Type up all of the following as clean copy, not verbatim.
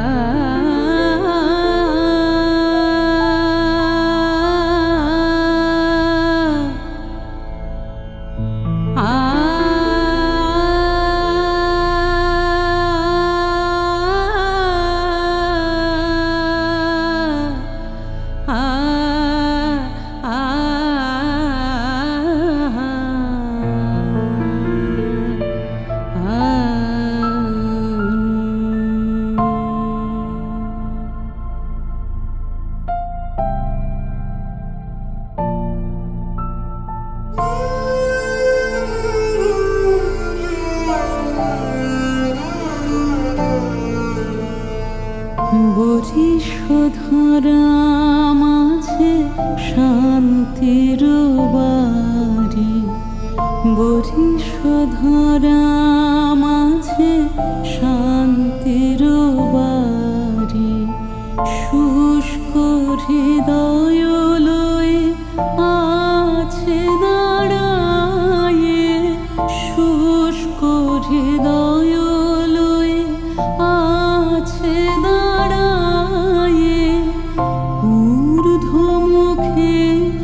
বরিশধরা মাঝে শান্তির বাড়ি, বরিশধরা মাঝে শান্তির বাড়ি। শুষ্ক হৃদয় লয়ে আছে দাঁড়ায়ে, শুষ্ক হৃদয় লয়ে আছে দাঁড়ায়ে। ঊর্ধ্বমুখে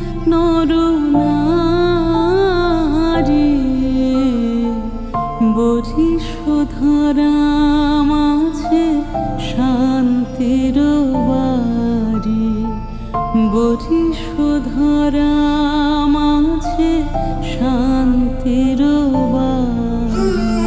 নরনারী, বরিশধরা মাঝে শান্তির বাড়ি, বরিশধরা মাঝে শান্তির বাড়ি।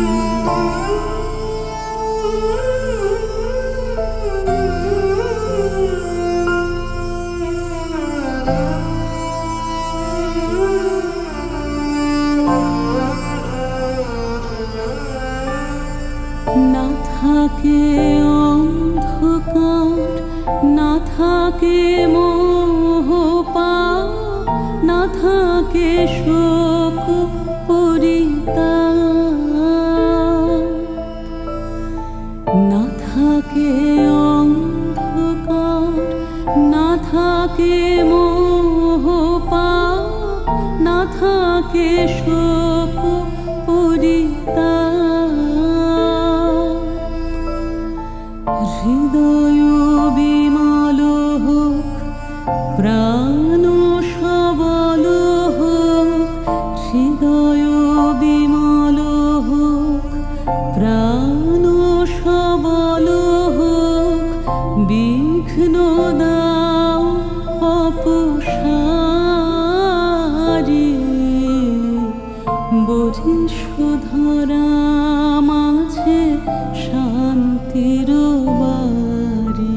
না থাকে অন্ধকার, না থাকে মোহ পাপ, না থাকে শোক পরিতাপ। না থাকে অন্ধকার, না থাকে মোহ পাপ, না থাকে শোক পরিতাপ। হৃদয় বিমল হোক, প্রাণ সবল হোক, হৃদয় বিমল হোক, প্রাণ সবল হোক। বিঘ্ন দাও অপসারি, বরিশধরা মাঝে শান্তির বাড়ি,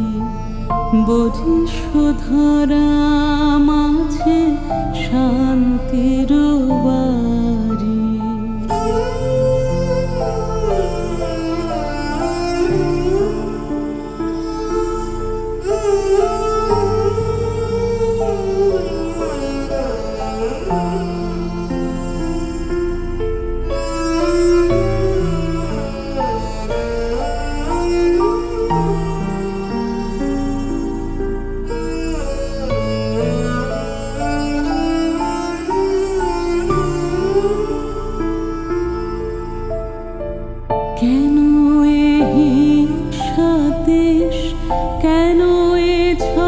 বরিশধরা মাঝে শান্তির বাড়ি। কেন এ হিংসা দেশ, কেন এ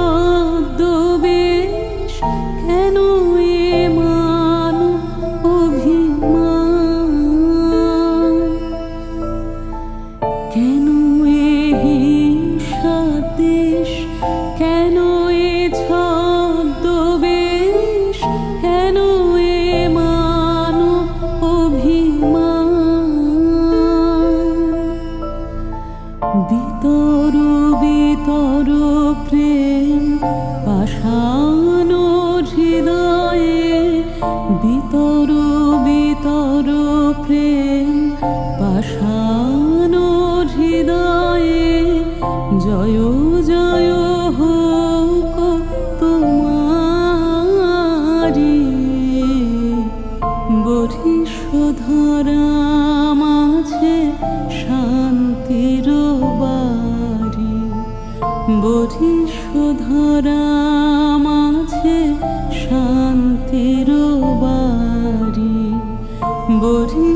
ছদ্মবেশ, কেন এ মান অভিমান। কেন এ হিংসা দেশ, কেন এ ছদ্মবেশ, কেন এ মান অভিমান। বিতর বিতর প্রেম পাষাণ হৃদয়ে, বিতর বিতর প্রেম পাষাণ হৃদয়ে। জয় জয় হোক তোমারি, বরিশধরা মাঝে শান্তির বাড়ি, বরিশধরা মাঝে শান্তির বাড়ি, বরি